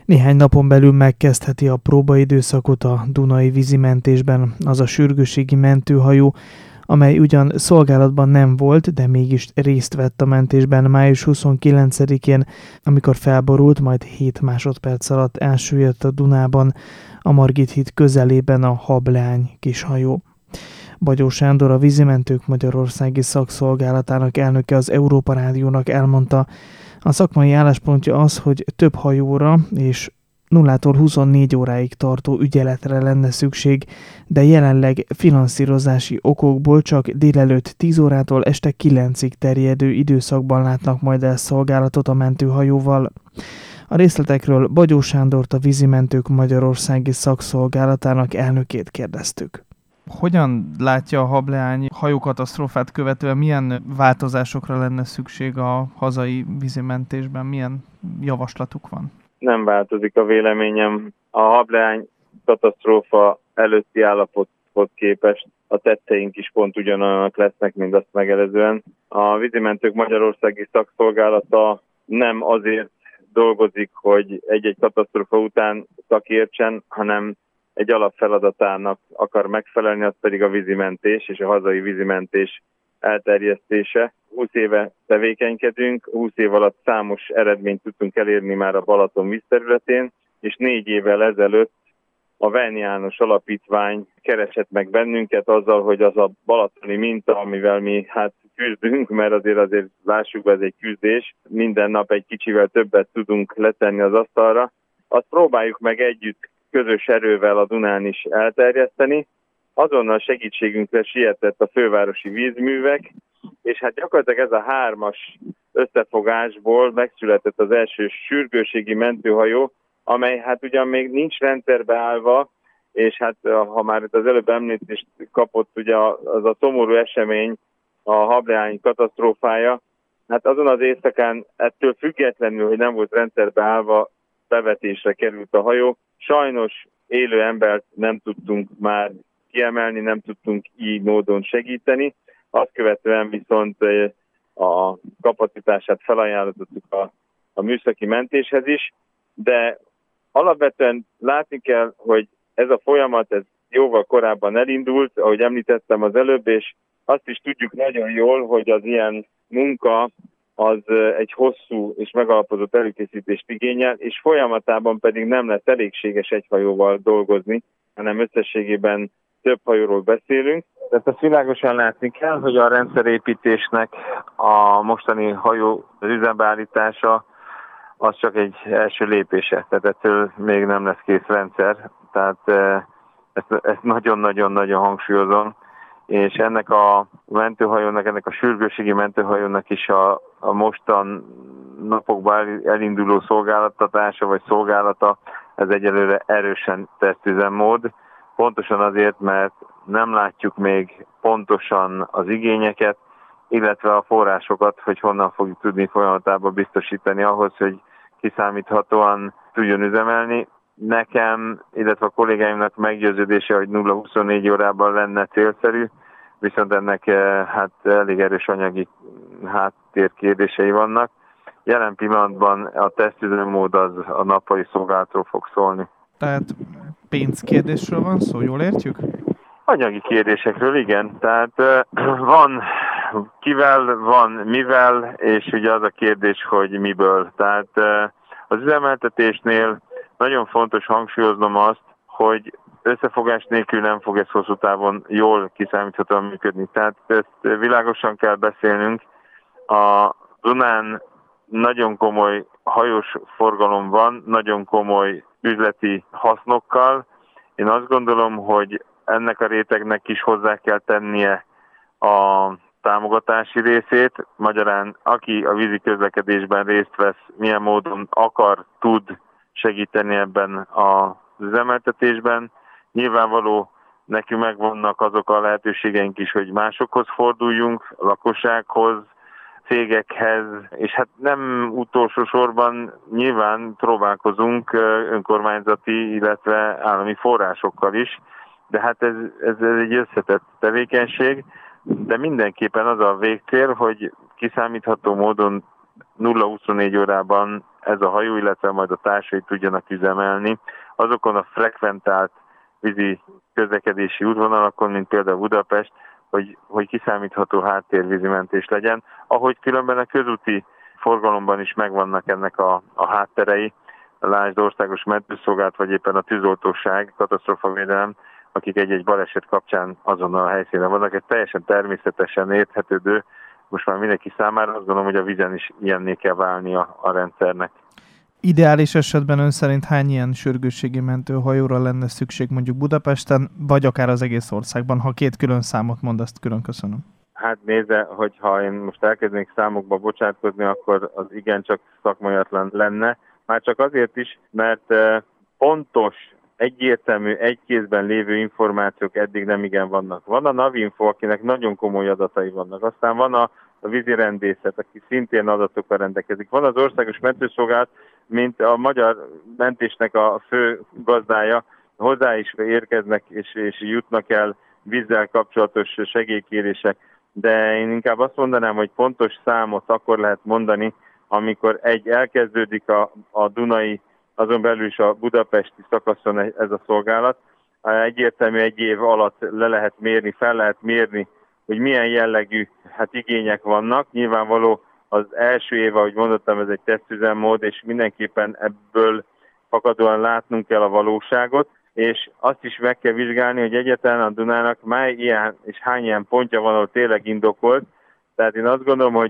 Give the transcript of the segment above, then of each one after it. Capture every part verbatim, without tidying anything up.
Néhány napon belül megkezdheti a próbaidőszakot a Dunai vízimentésben az a sürgősségi mentőhajó, amely ugyan szolgálatban nem volt, de mégis részt vett a mentésben május huszonkilencedikén, amikor felborult, majd hét másodperc alatt elsüllyedt a Dunában, a Margit híd közelében a Hableány kishajó. Bagyó Sándor, a Vízimentők Magyarországi Szakszolgálatának elnöke az Európa Rádiónak elmondta, a szakmai álláspontja az, hogy több hajóra és nullától huszonnégy óráig tartó ügyeletre lenne szükség, de jelenleg finanszírozási okokból csak délelőtt tíz órától este kilencig terjedő időszakban látnak majd el szolgálatot a mentőhajóval. A részletekről Bagyó Sándort, a Vízimentők Magyarországi Szakszolgálatának elnökét kérdeztük. Hogyan látja a Hableány hajókatasztrófát követően, milyen változásokra lenne szükség a hazai vízimentésben, milyen javaslatuk van? Nem változik a véleményem. A Hableány katasztrófa előtti állapothoz képest a tetteink is pont ugyanolyanak lesznek, mint azt megelőzően. A Vízimentők Magyarországi Szakszolgálata nem azért dolgozik, hogy egy-egy katasztrófa után szakértsen, hanem egy alapfeladatának akar megfelelni, az pedig a vízimentés és a hazai vízimentés elterjesztése. húsz éve tevékenykedünk, húsz év alatt számos eredményt tudtunk elérni már a Balaton vízterületén, és négy évvel ezelőtt a Venn János Alapítvány keresett meg bennünket azzal, hogy az a balatoni minta, amivel mi hát küzdünk, mert azért azért lássuk be, ez egy küzdés, minden nap egy kicsivel többet tudunk letenni az asztalra, azt próbáljuk meg együtt közös erővel a Dunán is elterjeszteni. Azonnal segítségünkre sietett a fővárosi vízművek, és hát gyakorlatilag ez a hármas összefogásból megszületett az első sürgősségi mentőhajó, amely hát ugyan még nincs rendszerbe állva, és hát ha már itt az előbb említést kapott ugye az a szomorú esemény, a Hableány katasztrófája, hát azon az éjszakán ettől függetlenül, hogy nem volt rendszerbe állva, bevetésre került a hajó. Sajnos élő embert nem tudtunk már kiemelni, nem tudtunk így módon segíteni. Azt követően viszont a kapacitását felajánlottuk a, a műszaki mentéshez is, de alapvetően látni kell, hogy ez a folyamat ez jóval korábban elindult, ahogy említettem az előbb, és azt is tudjuk nagyon jól, hogy az ilyen munka az egy hosszú és megalapozott előkészítést igényel, és folyamatában pedig nem lesz elégséges egy hajóval dolgozni, hanem összességében több hajóról beszélünk. Tehát ezt világosan látni kell, hogy a rendszerépítésnek a mostani hajó az üzembeállítása az csak egy első lépése, tehát ettől még nem lesz kész rendszer. Tehát ezt, ezt nagyon-nagyon-nagyon hangsúlyozom, és ennek a mentőhajónak, ennek a sürgősségi mentőhajónak is a, a mostan napokban elinduló szolgáltatása vagy szolgálata, ez egyelőre erősen tesztüzemmód. Pontosan azért, mert nem látjuk még pontosan az igényeket, illetve a forrásokat, hogy honnan fogjuk tudni folyamatában biztosítani ahhoz, hogy kiszámíthatóan tudjon üzemelni. Nekem, illetve a kollégáimnak meggyőződése, hogy nulla huszonnégy órában lenne célszerű, viszont ennek hát elég erős anyagi háttér kérdései vannak. Jelen pillanatban a tesztüzemmód az a nappali szolgálatról fog szólni. Tehát pénzkérdésről van szó, jól értjük? Anyagi kérdésekről, igen. Tehát van kivel, van mivel, és ugye az a kérdés, hogy miből. Tehát az üzemeltetésnél nagyon fontos hangsúlyoznom azt, hogy összefogás nélkül nem fog ez hosszú távon jól kiszámíthatóan működni. Tehát ezt világosan kell beszélnünk. A Dunán nagyon komoly hajós forgalom van, nagyon komoly üzleti hasznokkal. Én azt gondolom, hogy ennek a rétegnek is hozzá kell tennie a támogatási részét. Magyarán aki a vízi közlekedésben részt vesz, milyen módon akar, tud segíteni ebben az üzemeltetésben. Nyilvánvaló, nekünk megvannak azok a lehetőségeink is, hogy másokhoz forduljunk, a lakossághoz, cégekhez, és hát nem utolsó sorban nyilván próbálkozunk önkormányzati, illetve állami forrásokkal is, de hát ez, ez egy összetett tevékenység, de mindenképpen az a végcél, hogy kiszámítható módon nulla huszonnégy órában ez a hajó, illetve majd a társai tudjanak üzemelni azokon a frekventált vízi közlekedési útvonalakon, mint például Budapest, hogy, hogy kiszámítható háttérvízimentés legyen, ahogy különben a közúti forgalomban is megvannak ennek a, a hátterei, lásd országos mentőszolgálat, vagy éppen a tűzoltóság, katasztrófavédelem, akik egy-egy baleset kapcsán azonnal a helyszínen vannak. Ez teljesen természetesen érthetődő, most már mindenki számára, azt gondolom, hogy a vízen is ilyenné kell válni a, a rendszernek. Ideális esetben ön szerint hány ilyen sürgősségi mentőhajóra lenne szükség mondjuk Budapesten, vagy akár az egész országban? Ha két külön számot mond, azt külön köszönöm. Hát nézze, hogyha én most elkezdenék számokba bocsátkozni, akkor az igencsak szakmaiatlan lenne. Már csak azért is, mert pontos, egyértelmű, egy kézben lévő információk eddig nem igen vannak. Van a Navinfo, akinek nagyon komoly adatai vannak. Aztán van a, a vízirendészet, aki szintén adatokkal rendelkezik. Van az országos mentőszolgálat, mint a magyar mentésnek a fő gazdája, hozzá is érkeznek és, és jutnak el vízzel kapcsolatos segélykérések. De én inkább azt mondanám, hogy pontos számot akkor lehet mondani, amikor egy elkezdődik a, a Dunai, azon belül is a budapesti szakaszon ez a szolgálat. Egyértelmű egy év alatt le lehet mérni, fel lehet mérni, hogy milyen jellegű hát igények vannak. Nyilvánvaló az első év, ahogy mondottam, ez egy tesztüzemmód, és mindenképpen ebből fakadóan látnunk kell a valóságot, és azt is meg kell vizsgálni, hogy egyáltalán a Dunának mely ilyen és hány ilyen pontja van, ahol tényleg indokolt. Tehát én azt gondolom, hogy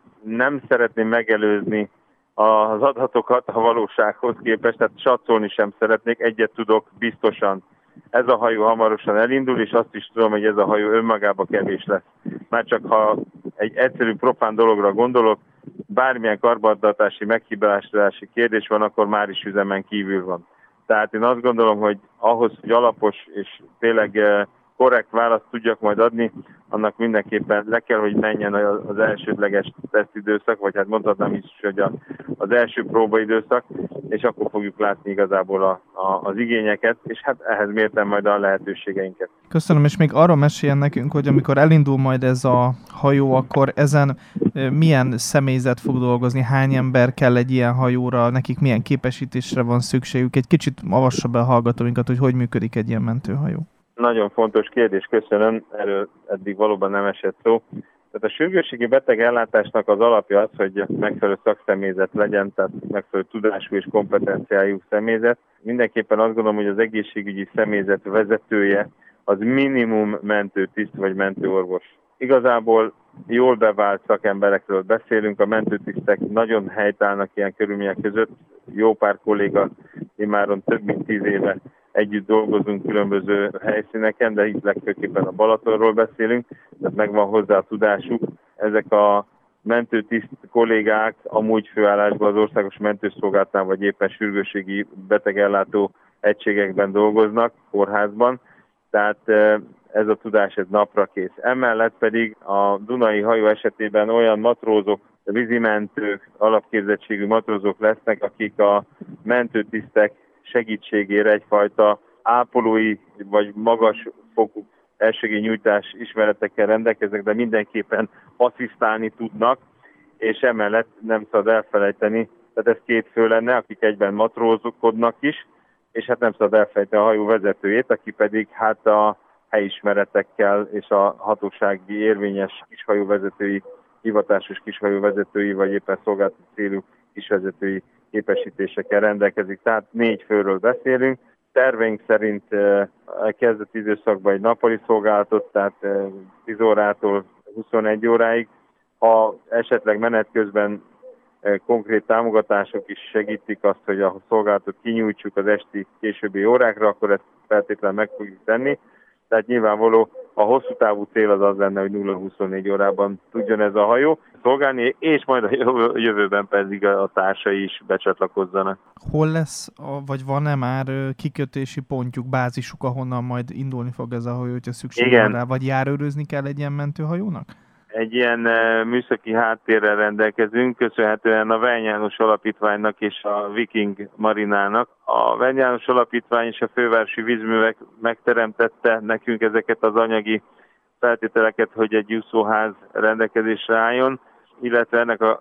nem szeretném megelőzni az adatokat a valósághoz képest, tehát satszolni sem szeretnék, egyet tudok biztosan. Ez a hajó hamarosan elindul, és azt is tudom, hogy ez a hajó önmagában kevés lesz. Már csak ha egy egyszerű profán dologra gondolok, bármilyen karbantartási, meghibásodási kérdés van, akkor már is üzemen kívül van. Tehát én azt gondolom, hogy ahhoz, hogy alapos és tényleg korrekt választ tudjak majd adni, annak mindenképpen le kell, hogy menjen az elsődleges tesztidőszak, vagy hát mondhatnám is, hogy az első próbaidőszak, és akkor fogjuk látni igazából a, a, az igényeket, és hát ehhez mértem majd a lehetőségeinket. Köszönöm, és még arról meséljen nekünk, hogy amikor elindul majd ez a hajó, akkor ezen milyen személyzet fog dolgozni, hány ember kell egy ilyen hajóra, nekik milyen képesítésre van szükségük, egy kicsit avassa be a hallgatóinkat, hogy hogy működik egy ilyen mentőhajó. Nagyon fontos kérdés, köszönöm, erről eddig valóban nem esett szó. Tehát a sürgősségi betegellátásnak az alapja az, hogy megfelelő szakszemélyzet legyen, tehát megfelelő tudású és kompetenciájú személyzet. Mindenképpen azt gondolom, hogy az egészségügyi személyzet vezetője az minimum mentőtiszt vagy mentőorvos. Igazából jól bevált szakemberekről beszélünk, a mentőtisztek nagyon helytállnak ilyen körülmények között. Jó pár kolléga immáron több mint tíz éve együtt dolgozunk különböző helyszíneken, de itt legfőképpen a Balatonról beszélünk, tehát megvan hozzá a tudásuk. Ezek a mentőtiszt kollégák amúgy főállásban az országos mentőszolgálatnál, vagy éppen sürgősségi betegellátó egységekben dolgoznak, kórházban, tehát ez a tudás ez napra kész. Emellett pedig a Dunai hajó esetében olyan matrózok, vízimentők, alapképzettségű matrózok lesznek, akik a mentőtisztek segítségére egyfajta ápolói vagy magas fokú elsősegélynyújtás ismeretekkel rendelkeznek, de mindenképpen asszisztálni tudnak, és emellett nem szabad elfelejteni, tehát ez két fő lenne, akik egyben matrózkodnak is, és hát nem szabad elfelejteni a hajó vezetőjét, aki pedig hát a helyismeretekkel és a hatósági érvényes kishajóvezetői, hivatásos kishajóvezetői, vagy éppen szolgáltató célú kisvezetői képesítésekkel rendelkezik. Tehát négy főről beszélünk. Terveink szerint a kezdeti időszakban egy nappali szolgálatot, tehát tíz órától huszonegy óráig. Ha esetleg menet közben konkrét támogatások is segítik azt, hogy a szolgálatot kinyújtsuk az esti későbbi órákra, akkor ezt feltétlenül meg fogjuk tenni. Tehát nyilvánvaló a hosszú távú cél az az lenne, hogy nulla huszonnégy órában tudjon ez a hajó szolgálni, és majd a jövőben pedig a társai is becsatlakozzanak. Hol lesz, vagy van-e már kikötési pontjuk, bázisuk, ahonnan majd indulni fog ez a hajó, hogyha szükség van rá, vagy járőrözni kell egy ilyen mentőhajónak? Egy ilyen műszaki háttérrel rendelkezünk, köszönhetően a Vern János Alapítványnak és a Viking Marinának. A Vern János Alapítvány és a Fővárosi Vízművek megteremtette nekünk ezeket az anyagi feltételeket, hogy egy úszóház rendelkezésre álljon, illetve ennek a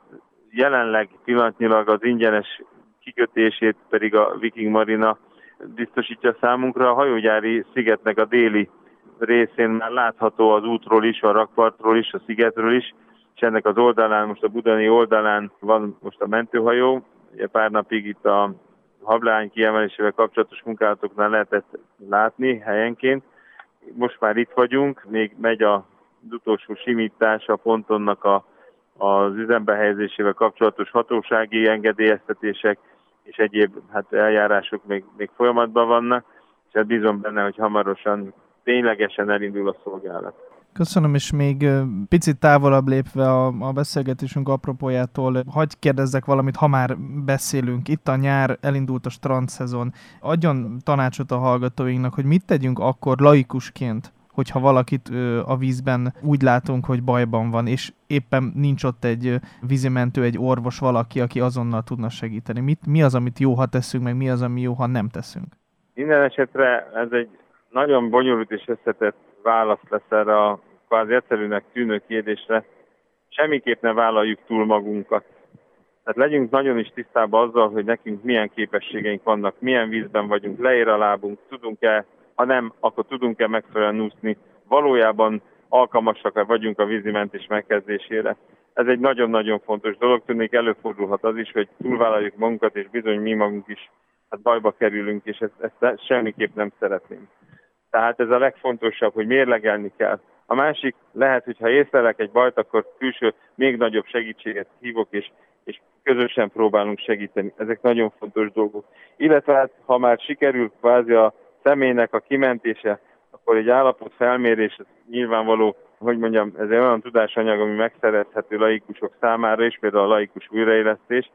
jelenleg pillanatnyilag az ingyenes kikötését pedig a Viking Marina biztosítja számunkra. A hajógyári szigetnek a déli részén már látható az útról is, a rakpartról is, a szigetről is, és ennek az oldalán, most a budai oldalán van most a mentőhajó. Ugye pár napig itt a hableány kiemelésével kapcsolatos munkálatoknál lehetett látni helyenként. Most már itt vagyunk, még megy az utolsó simítás a pontonnak a, az üzembe helyezésével kapcsolatos hatósági engedélyeztetések és egyéb hát eljárások még, még folyamatban vannak, és hát bízom benne, hogy hamarosan ténylegesen elindul a szolgálat. Köszönöm, és még picit távolabb lépve a, a beszélgetésünk apropójától, hadd kérdezzek valamit, ha már beszélünk. Itt a nyár, elindult a strandszezon. Adjon tanácsot a hallgatóinknak, hogy mit tegyünk akkor laikusként, hogyha valakit a vízben úgy látunk, hogy bajban van, és éppen nincs ott egy vízimentő, egy orvos, valaki, aki azonnal tudna segíteni. Mit, mi az, amit jó, ha teszünk, meg mi az, ami jó, ha nem teszünk? Minden esetre ez egy nagyon bonyolult és összetett válasz lesz erre a kvázi egyszerűnek tűnő kérdésre. Semmiképp ne vállaljuk túl magunkat. Tehát legyünk nagyon is tisztában azzal, hogy nekünk milyen képességeink vannak, milyen vízben vagyunk, leér a lábunk, tudunk-e, ha nem, akkor tudunk-e megfelelően úszni. Valójában alkalmasak vagyunk a vízimentés megkezdésére. Ez egy nagyon-nagyon fontos dolog, tudnék előfordulhat az is, hogy túlvállaljuk magunkat, és bizony mi magunk is hát bajba kerülünk, és ezt, ezt semmiképp nem szeretném. Tehát ez a legfontosabb, hogy mérlegelni kell. A másik lehet, hogy ha észlelek egy bajt, akkor külső, még nagyobb segítséget hívok, és, és közösen próbálunk segíteni. Ezek nagyon fontos dolgok. Illetve hát, ha már sikerül kvázi a személynek a kimentése, akkor egy állapot felmérés, ez nyilvánvaló, hogy mondjam, ez egy olyan tudásanyag, ami megszerezhető laikusok számára is, például a laikus újraélesztés,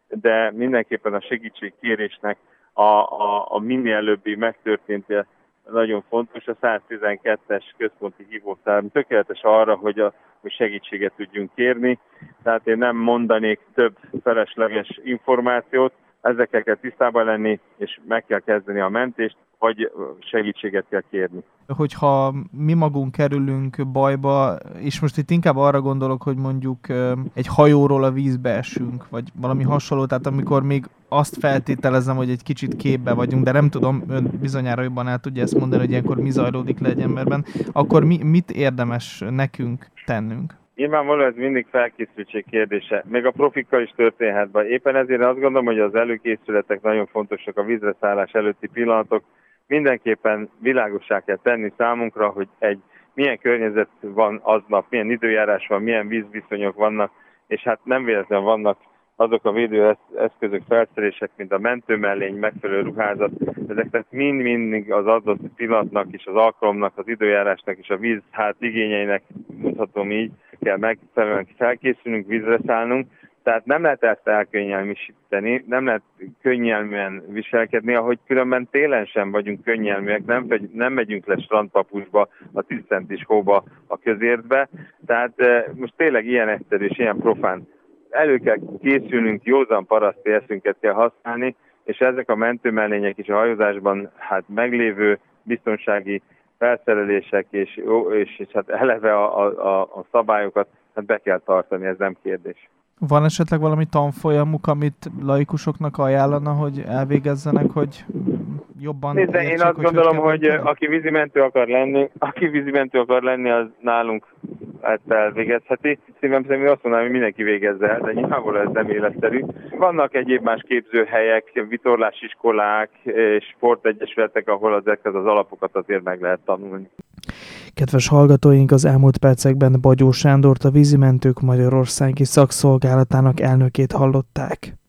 de mindenképpen a segítségkérésnek a, a, a minél előbbi megtörténtje nagyon fontos. A száz tizenkettes központi hívószám tökéletes arra, hogy, a, hogy segítséget tudjunk kérni. Tehát én nem mondanék több felesleges információt, ezekkel kell tisztában lenni, és meg kell kezdeni a mentést, vagy segítséget kell kérni. Hogyha mi magunk kerülünk bajba, és most itt inkább arra gondolok, hogy mondjuk egy hajóról a vízbe esünk, vagy valami hasonló, tehát amikor még azt feltételezem, hogy egy kicsit képbe vagyunk, de nem tudom, ön bizonyára jobban el tudja ezt mondani, hogy ilyenkor mi zajlódik le egy emberben, akkor mi, mit érdemes nekünk tennünk? Nyilvánvalóan ez mindig felkészültség kérdése. Még a profikkal is történhet be. Éppen ezért azt gondolom, hogy az előkészületek nagyon fontosak, a vízre szállás előtti pillanatok. Mindenképpen világossá kell tenni számunkra, hogy egy milyen környezet van aznap, milyen időjárás van, milyen vízviszonyok vannak, és hát nem véletlenül vannak azok a védőeszközök, felszerelések, mint a mentőmellény, megfelelő ruházat. Ezek tehát mind-mind az adott pillanatnak és az alkalomnak, az időjárásnak és a víz hát igényeinek, mondhatom így, kell megfelelően felkészülnünk, vízre szállnunk. Tehát nem lehet ezt elkönnyelmisíteni, nem lehet könnyelműen viselkedni, ahogy különben télen sem vagyunk könnyelműek, nem, nem megyünk le strandpapusba, a tíz centis hóba, a közértbe. Tehát most tényleg ilyen egyszerű és ilyen profán. Elő kell készülnünk, józan paraszti eszünket kell használni, és ezek a mentőmellények is a hajózásban hát meglévő biztonsági felszerelések és, és, és hát eleve a, a, a szabályokat hát be kell tartani, ez nem kérdés. Van esetleg valami tanfolyamuk, amit laikusoknak ajánlana, hogy elvégezzenek, hogy jobban Nézd, értsék, én azt hogy gondolom, hogy, hogy aki vízimentő akar lenni, aki vízimentő akar lenni, az nálunk ezt elvégezheti. Szívem szerint azt mondanám, hogy mindenki végezze el, de nyilvánvalóan ez nem életszerű. Vannak egyéb más képzőhelyek, vitorlásiskolák és sportegyesületek, ahol ezeket az alapokat azért meg lehet tanulni. Kedves hallgatóink, az elmúlt percekben Bagyó Sándort, a Vízimentők Magyarországi Szakszolgálatának elnökét hallották.